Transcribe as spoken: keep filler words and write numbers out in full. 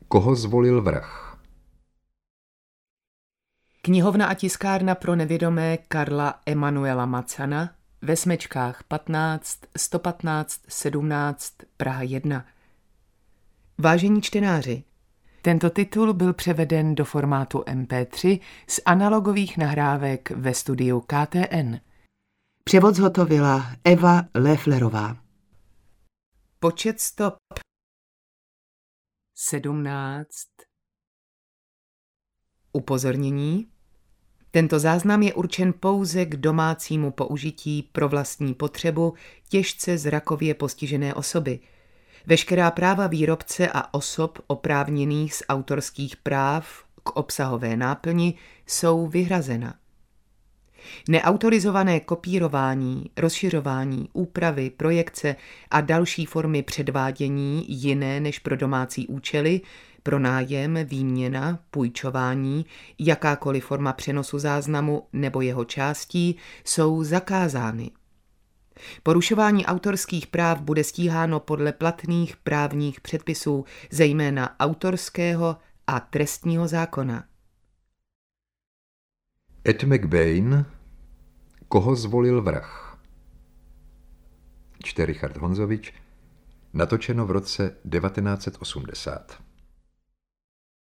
Koho zvolil vrah? Knihovna a tiskárna pro nevědomé Karla Emanuela Macana ve Smečkách patnáct, sto patnáct, sedmnáct, Praha jedna. Vážení čtenáři, tento titul byl převeden do formátu em pé tři z analogových nahrávek ve studiu K T N. Převod zhotovila Eva Lefflerová. Počet stop sedmnáct. Upozornění. Tento záznam je určen pouze k domácímu použití pro vlastní potřebu těžce zrakově postižené osoby. Veškerá práva výrobce a osob oprávněných z autorských práv k obsahové náplni jsou vyhrazena. Neautorizované kopírování, rozšiřování, úpravy, projekce a další formy předvádění jiné než pro domácí účely, pronájem, výměna, půjčování, jakákoliv forma přenosu záznamu nebo jeho částí jsou zakázány. Porušování autorských práv bude stíháno podle platných právních předpisů, zejména autorského a trestního zákona. Ed McBain. Koho zvolil vrah? Čte Richard Honzovič. Natočeno v roce devatenáct set osmdesát.